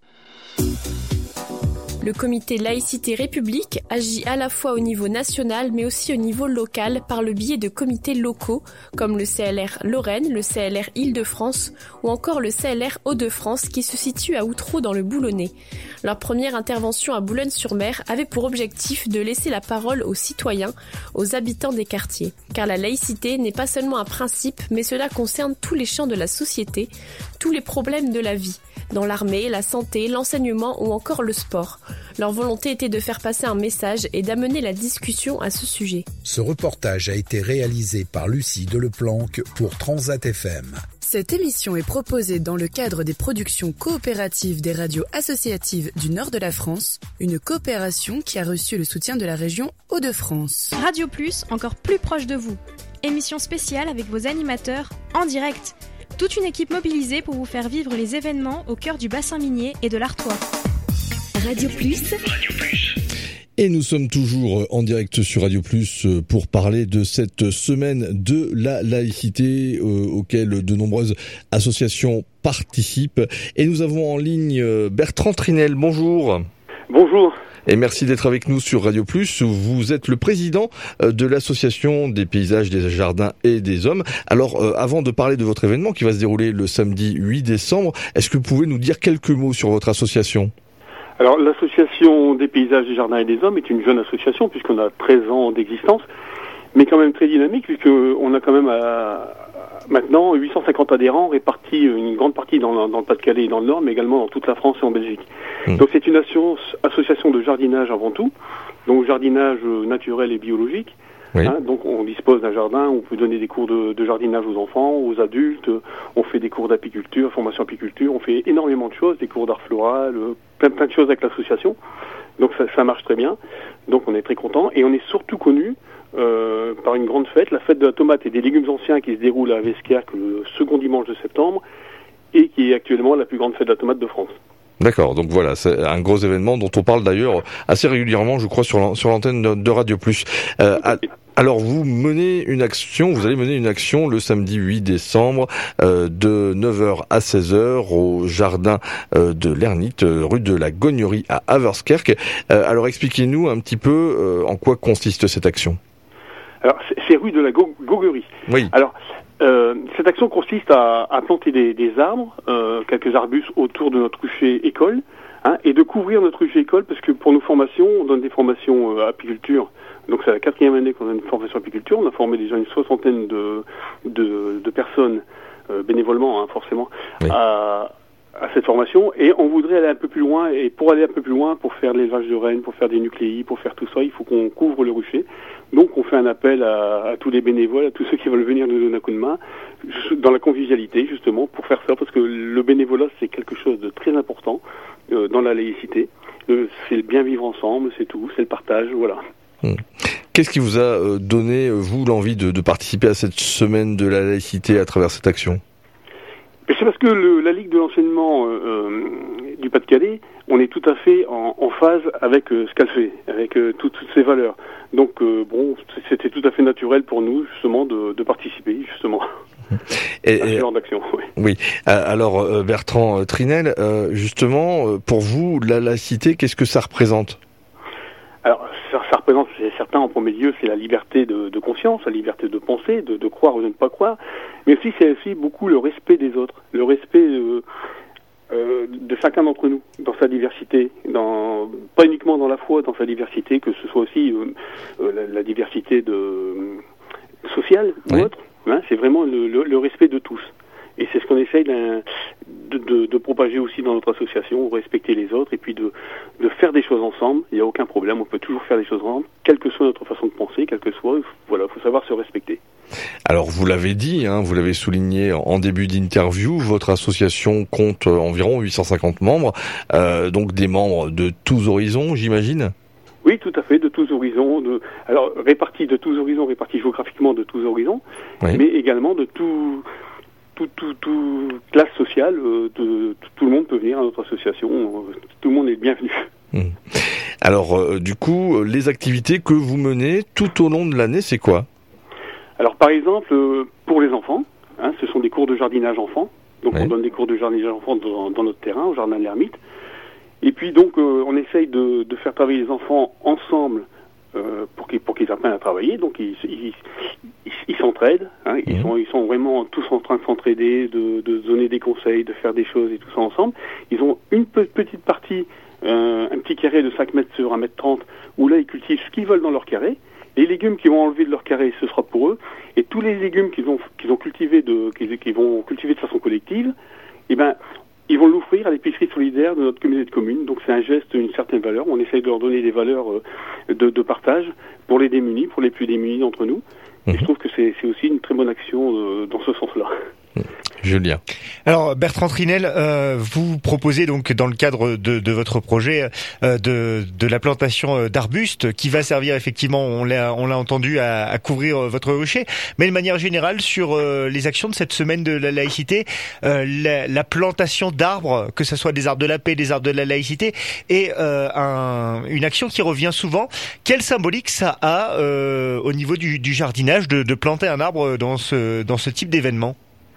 Le comité Laïcité République agit à la fois au niveau national mais aussi au niveau local par le biais de comités locaux comme le C L R Lorraine, le C L R Île-de-France ou encore le C L R Hauts-de-France qui se situe à Outreau dans le Boulonnais. Leur première intervention à Boulogne-sur-Mer avait pour objectif de laisser la parole aux citoyens, aux habitants des quartiers. Car la laïcité n'est pas seulement un principe mais cela concerne tous les champs de la société, tous les problèmes de la vie, dans l'armée, la santé, l'enseignement ou encore le sport. Leur volonté était de faire passer un message et d'amener la discussion à ce sujet. Ce reportage a été réalisé par Lucie Deleplanque pour Transat F M. Cette émission est proposée dans le cadre des productions coopératives des radios associatives du nord de la France, une coopération qui a reçu le soutien de la région Hauts-de-France. Radio Plus, encore plus proche de vous. Émission spéciale avec vos animateurs en direct. Toute une équipe mobilisée pour vous faire vivre les événements au cœur du bassin minier et de l'Artois. Radio Plus. Radio Plus. Et nous sommes toujours en direct sur Radio Plus pour parler de cette semaine de la laïcité euh, auquel de nombreuses associations participent. Et nous avons en ligne Bertrand Trinel. Bonjour. Bonjour. Et merci d'être avec nous sur Radio Plus. Vous êtes le président de l'association des paysages, des jardins et des hommes. Alors, euh, avant de parler de votre événement qui va se dérouler le samedi huit décembre, est-ce que vous pouvez nous dire quelques mots sur votre association ? Alors, l'association des paysages, des jardins et des hommes est une jeune association puisqu'on a treize ans d'existence, mais quand même très dynamique puisqu'on a quand même à, maintenant huit cent cinquante adhérents répartis, une grande partie dans, dans le Pas-de-Calais et dans le Nord, mais également dans toute la France et en Belgique. Mmh. Donc c'est une association de jardinage avant tout, donc jardinage naturel et biologique. Oui. Hein, donc on dispose d'un jardin, on peut donner des cours de, de jardinage aux enfants, aux adultes, on fait des cours d'apiculture, formation apiculture, on fait énormément de choses, des cours d'art floral, plein, plein de choses avec l'association. Donc ça, ça marche très bien, donc on est très content et on est surtout connu euh, par une grande fête, la fête de la tomate et des légumes anciens qui se déroule à Vesquerque le second dimanche de septembre et qui est actuellement la plus grande fête de la tomate de France. D'accord, donc voilà, c'est un gros événement dont on parle d'ailleurs assez régulièrement, je crois, sur l'antenne de Radio Plus. Euh, Alors vous menez une action, vous allez mener une action le samedi huit décembre euh, de neuf heures à seize heures au jardin euh, de l'Ermite, euh, rue de la Gognerie à Haverskerk. Euh, alors expliquez-nous un petit peu euh, en quoi consiste cette action. Alors c'est, c'est rue de la Go- Gognerie. Oui. Alors euh, cette action consiste à, à planter des, des arbres, euh, quelques arbustes autour de notre rucher école, hein, et de couvrir notre rucher école parce que pour nos formations, on donne des formations euh, apiculture. Donc c'est la quatrième année qu'on donne une formation apiculture. On a formé déjà une soixantaine de, de, de personnes euh, bénévolement, hein, forcément, oui. à, à cette formation. Et on voudrait aller un peu plus loin. Et pour aller un peu plus loin, pour faire l'élevage de rennes, pour faire des nucléis, pour faire tout ça, il faut qu'on couvre le rucher. Donc on fait un appel à, à tous les bénévoles, à tous ceux qui veulent venir nous donner un coup de main, dans la convivialité justement, pour faire ça, parce que le bénévolat c'est quelque chose de très important euh, dans la laïcité. Euh, c'est le bien vivre ensemble, c'est tout, c'est le partage, voilà. Mmh. Qu'est-ce qui vous a donné, vous, l'envie de, de participer à cette semaine de la laïcité à travers cette action ? C'est parce que le, la Ligue de l'enseignement euh, du Pas-de-Calais, on est tout à fait en, en phase avec euh, ce qu'elle fait, avec euh, tout, toutes ses valeurs. Donc euh, bon, c'était tout à fait naturel pour nous justement de, de participer justement et, à ce et, genre d'action. Oui. oui. Alors Bertrand Trinel, justement, pour vous, la laïcité, qu'est-ce que ça représente ? Alors, ça, ça représente, c'est certain, en premier lieu, c'est la liberté de, de conscience, la liberté de penser, de, de croire ou de ne pas croire, mais aussi, c'est aussi beaucoup le respect des autres, le respect euh, euh, de chacun d'entre nous, dans sa diversité, dans, pas uniquement dans la foi, dans sa diversité, que ce soit aussi euh, euh, la, la diversité de, euh, sociale ou oui. autre, hein, c'est vraiment le, le, le respect de tous. Et c'est ce qu'on essaye de, de, de propager aussi dans notre association, respecter les autres et puis de, de faire des choses ensemble. Il n'y a aucun problème, on peut toujours faire des choses ensemble, quelle que soit notre façon de penser, quelle que soit, voilà, il faut savoir se respecter. Alors vous l'avez dit, hein, vous l'avez souligné en début d'interview, votre association compte environ huit cent cinquante membres, euh, donc des membres de tous horizons, j'imagine ? Oui, tout à fait, de tous horizons, de, alors répartis de tous horizons, répartis géographiquement de tous horizons, oui. mais également de tout... Tout, tout, tout classe sociale, euh, de, tout, tout le monde peut venir à notre association, euh, tout le monde est le bienvenu. Mmh. Alors, euh, du coup, les activités que vous menez tout au long de l'année, c'est quoi ? Alors, par exemple, euh, pour les enfants, hein, ce sont des cours de jardinage enfants. Donc, oui. on donne des cours de jardinage enfants dans, dans notre terrain, au jardin de l'Ermite. Et puis, donc, euh, on essaye de, de faire travailler les enfants ensemble euh, pour qu'ils, pour qu'ils apprennent à travailler. Donc, ils, ils, ils, ils s'entraident. Hein, ils, mmh. sont, ils sont vraiment tous en train de s'entraider, de, de donner des conseils, de faire des choses et tout ça ensemble. Ils ont une pe- petite partie, euh, un petit carré de cinq mètres sur un mètre trente, où là, ils cultivent ce qu'ils veulent dans leur carré. Les légumes qu'ils vont enlever de leur carré, ce sera pour eux. Et tous les légumes qu'ils ont, qu'ils ont cultivés de, qu'ils, qu'ils vont cultiver de façon collective, eh ben, ils vont l'offrir à l'épicerie solidaire de notre communauté de communes. Donc c'est un geste, une certaine valeur. On essaye de leur donner des valeurs de, de partage pour les démunis, pour les plus démunis d'entre nous. Et mmh. je trouve que c'est, c'est aussi une très bonne action euh, dans ce sens-là. Julien. Alors Bertrand Trinel, euh, vous proposez donc dans le cadre de, de votre projet euh, de, de la plantation d'arbustes qui va servir effectivement, on l'a, on l'a entendu, à, à couvrir votre rucher, mais de manière générale sur euh, les actions de cette semaine de la laïcité, euh, la, la plantation d'arbres, que ce soit des arbres de la paix, des arbres de la laïcité, est euh, un, une action qui revient souvent. Quelle symbolique ça a euh, au niveau du, du jardinage de, de planter un arbre dans ce, dans ce type d'événement ?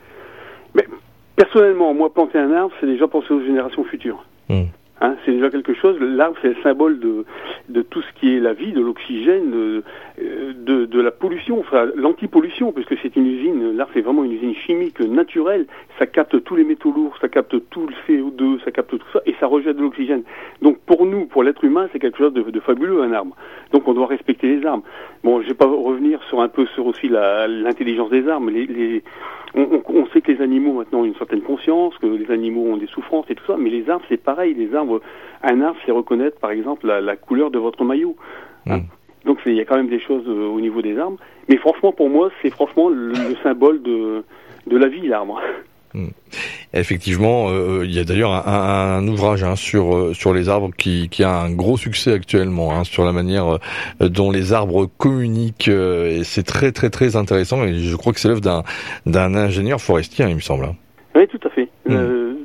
Mais personnellement, moi, planter un arbre, c'est déjà penser aux générations futures. Mmh. Hein, c'est déjà quelque chose. L'arbre, c'est le symbole de, de tout ce qui est la vie, de l'oxygène, de, de, de la pollution, enfin l'antipollution, parce que c'est une usine. L'arbre, c'est vraiment une usine chimique naturelle. Ça capte tous les métaux lourds, ça capte tout le C O deux, ça capte tout ça, et ça rejette de l'oxygène. Donc pour nous, pour l'être humain, c'est quelque chose de, de fabuleux, un arbre. Donc on doit respecter les arbres. Bon, je vais pas revenir sur un peu sur aussi la, l'intelligence des arbres. Les, les, on, on sait que les animaux maintenant ont une certaine conscience, que les animaux ont des souffrances et tout ça, mais les arbres, c'est pareil. Les arbres, un arbre, c'est reconnaître, par exemple, la, la couleur de votre maillot. Hein. Mmh. Donc il y a quand même des choses euh, au niveau des arbres. Mais franchement, pour moi, c'est franchement le, le symbole de, de la vie, l'arbre. Mmh. Effectivement, euh, il y a d'ailleurs un, un, un ouvrage hein, sur euh, sur les arbres qui, qui a un gros succès actuellement, hein, sur la manière euh, dont les arbres communiquent, euh, et c'est très très très intéressant. Et je crois que c'est l'œuvre d'un d'un ingénieur forestier, il me semble. Oui, tout à fait. Mmh. Euh, un Autrichien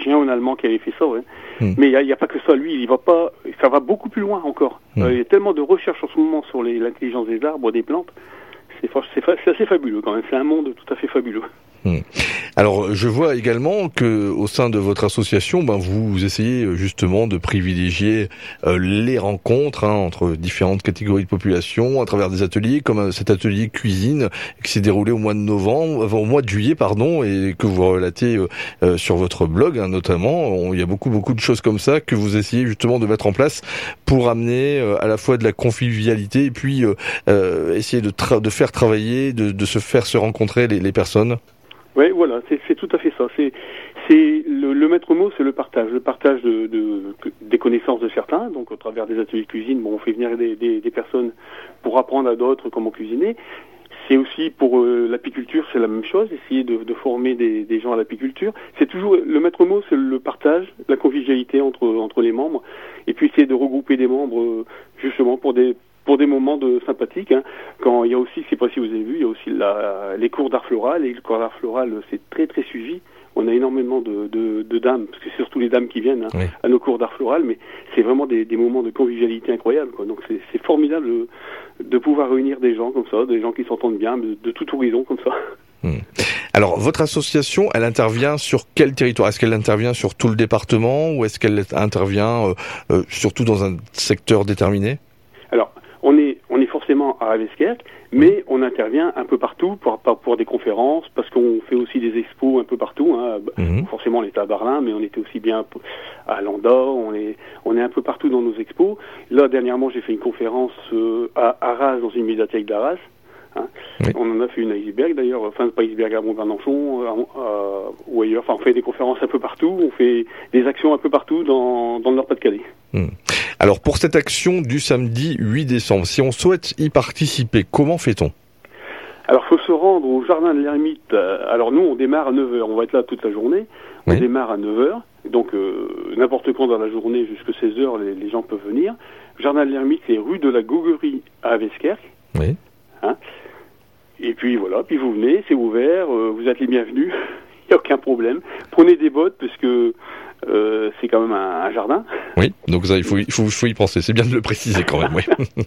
Autrichien ou un Allemand qui avait fait ça, ouais. Hmm. Mais il n'y a, a pas que ça, lui, il y va pas, ça va beaucoup plus loin encore. Il hmm. euh, y a tellement de recherches en ce moment sur les, l'intelligence des arbres, des plantes, c'est, c'est, c'est assez fabuleux quand même, c'est un monde tout à fait fabuleux. Hmm. Alors, je vois également que au sein de votre association, ben vous essayez justement de privilégier euh, les rencontres hein, entre différentes catégories de population à travers des ateliers, comme euh, cet atelier cuisine qui s'est déroulé au mois de novembre, euh, au mois de juillet, pardon, et que vous relatez euh, euh, sur votre blog, hein, notamment. On, il y a beaucoup, beaucoup de choses comme ça que vous essayez justement de mettre en place pour amener euh, à la fois de la convivialité et puis euh, euh, essayer de, tra- de faire travailler, de, de se faire se rencontrer les, les personnes. Oui, voilà, c'est, c'est tout à fait ça. C'est, c'est le, le maître mot, c'est le partage, le partage de, de, des connaissances de certains. Donc, au travers des ateliers de cuisine, bon, on fait venir des, des, des personnes pour apprendre à d'autres comment cuisiner. C'est aussi pour euh, l'apiculture, c'est la même chose. Essayer de, de former des, des gens à l'apiculture. C'est toujours le maître mot, c'est le partage, la convivialité entre entre les membres, et puis essayer de regrouper des membres euh, justement pour des pour des moments de sympathiques, hein. Quand il y a aussi, je sais pas si vous avez vu, il y a aussi la, les cours d'art floral, et le cours d'art floral, c'est très très suivi. On a énormément de, de, de dames, parce que c'est surtout les dames qui viennent hein, oui. à nos cours d'art floral, mais c'est vraiment des, des moments de convivialité incroyables, quoi. Donc c'est, c'est formidable de, de pouvoir réunir des gens comme ça, des gens qui s'entendent bien, de, de tout horizon comme ça. Mmh. Alors, votre association, elle intervient sur quel territoire ? Est-ce qu'elle intervient sur tout le département, ou est-ce qu'elle intervient euh, euh, surtout dans un secteur déterminé ? Alors, on est, on est forcément à Raveskerk, mais on intervient un peu partout pour, pour des conférences, parce qu'on fait aussi des expos un peu partout. Hein. Mmh. Forcément, on était à Berlin, mais on était aussi bien à Landau, on est, on est un peu partout dans nos expos. Là, dernièrement, j'ai fait une conférence euh, à Arras, dans une médiathèque d'Arras. Hein. Oui. On en a fait une à Isberg d'ailleurs, enfin pas Isberg à Mont-Bernanchon euh, euh, ou ailleurs. Enfin, on fait des conférences un peu partout, on fait des actions un peu partout dans, dans le Nord-Pas-de-Calais. Mmh. Alors pour cette action du samedi huit décembre, si on souhaite y participer, comment fait-on ? Alors il faut se rendre au jardin de l'Ermite. Alors nous on démarre à neuf heures, on va être là toute la journée. On oui. démarre à neuf heures, donc euh, n'importe quand dans la journée jusqu'à seize heures les, les gens peuvent venir. Le jardin de l'Ermite, c'est rue de la Goguerie à Raveskerk. Oui. Hein ? Et puis voilà, puis vous venez, c'est ouvert, euh, vous êtes les bienvenus, il n'y a aucun problème. Prenez des bottes parce que euh, c'est quand même un, un jardin. Oui, donc ça, il faut, il faut, il faut y penser, c'est bien de le préciser quand même, oui.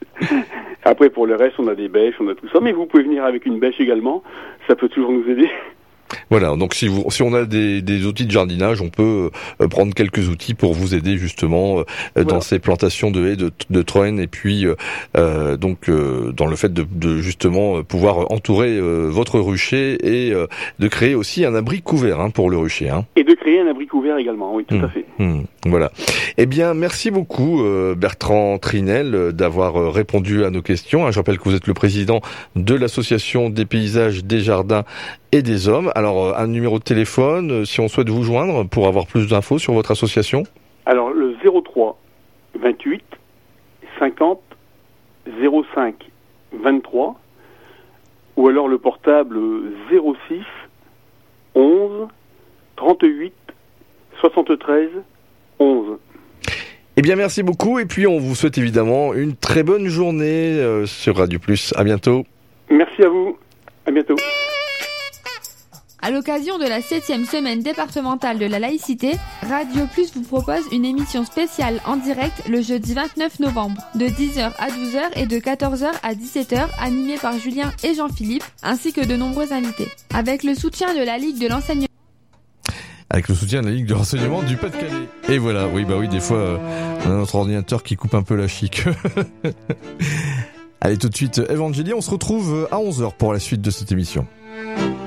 Après, pour le reste, on a des bêches, on a tout ça, mais vous pouvez venir avec une bêche également, ça peut toujours nous aider. Voilà, donc si, vous, si on a des, des outils de jardinage, on peut euh, prendre quelques outils pour vous aider justement euh, voilà. dans ces plantations de haies, de, de troènes, et puis euh, donc euh, dans le fait de, de justement pouvoir entourer euh, votre rucher et euh, de créer aussi un abri couvert hein, pour le rucher. Hein. Et de créer un abri couvert également, oui, tout mmh, à fait. Mmh, voilà. Eh bien, merci beaucoup euh, Bertrand Trinel d'avoir euh, répondu à nos questions. Je rappelle que vous êtes le président de l'association des paysages, des jardins et des hommes. Alors, un numéro de téléphone, si on souhaite vous joindre pour avoir plus d'infos sur votre association ? Alors, le zéro trois vingt-huit cinquante zéro cinq vingt-trois ou alors le portable zéro six onze trente-huit soixante-treize onze. Eh bien, merci beaucoup et puis on vous souhaite évidemment une très bonne journée euh, sur Radio Plus. À bientôt. Merci à vous. À bientôt. À l'occasion de la septième semaine départementale de la laïcité, Radio Plus vous propose une émission spéciale en direct le jeudi vingt-neuf novembre, de dix heures à douze heures et de quatorze heures à dix-sept heures, animée par Julien et Jean-Philippe, ainsi que de nombreux invités. Avec le soutien de la Ligue de l'enseignement. Avec le soutien de la Ligue de l'enseignement du Pas-de-Calais. Et voilà, oui, bah oui, des fois, euh, on a notre ordinateur qui coupe un peu la chic. Allez, tout de suite, Evangélie, on se retrouve à onze heures pour la suite de cette émission.